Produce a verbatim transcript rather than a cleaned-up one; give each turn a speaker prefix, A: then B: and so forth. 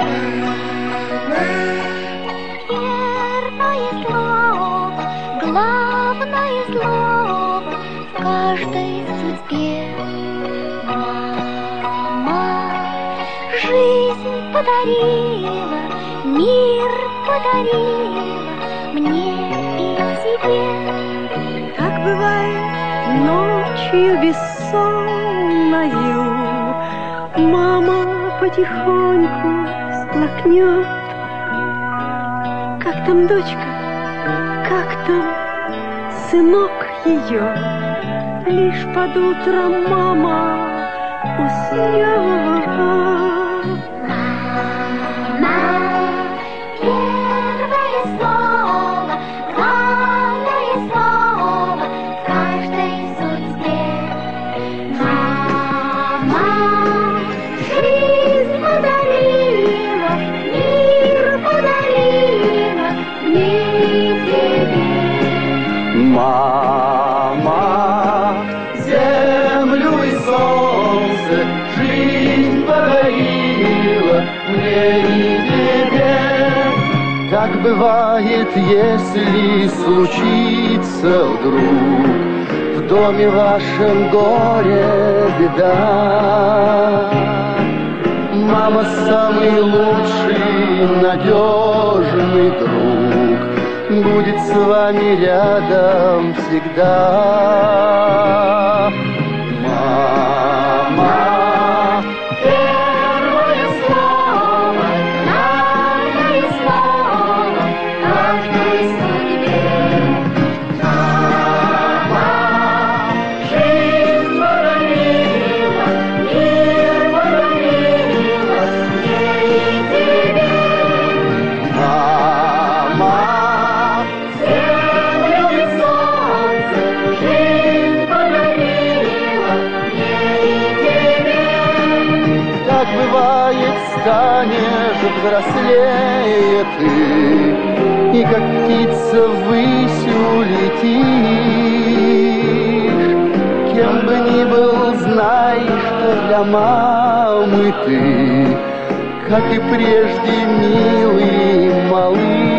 A: Первое слово, главное слово в каждой судьбе. Мама жизнь подарила, мир подарила мне и тебе.
B: Так бывает ночью бессонною, мама потихоньку всплакнет. Как там дочка, как там сынок ее, лишь под утром мама уснет.
A: Мама, первое слово, главное слово в каждой судьбе. Мама жизнь подарила, мир подарила мне и тебе.
C: Мама землю и солнце, жизнь подарила мне и тебе. Так бывает, если случится вдруг в доме вашем горе, беда. Мама самый лучший, надежный друг, будет с вами рядом всегда. Мама,
A: Первое слово, главное слово в каждой судьбе. Мама жизнь подарила, мир подарила мне и тебе.
C: мама,
A: Землю и солнце, жизнь подарила мне и тебе.
C: так бывает, станешь взрослее ты, и как птица ввысь улетишь. Кем бы ни был, знай, что для мамы ты, как и прежде, милый малыш.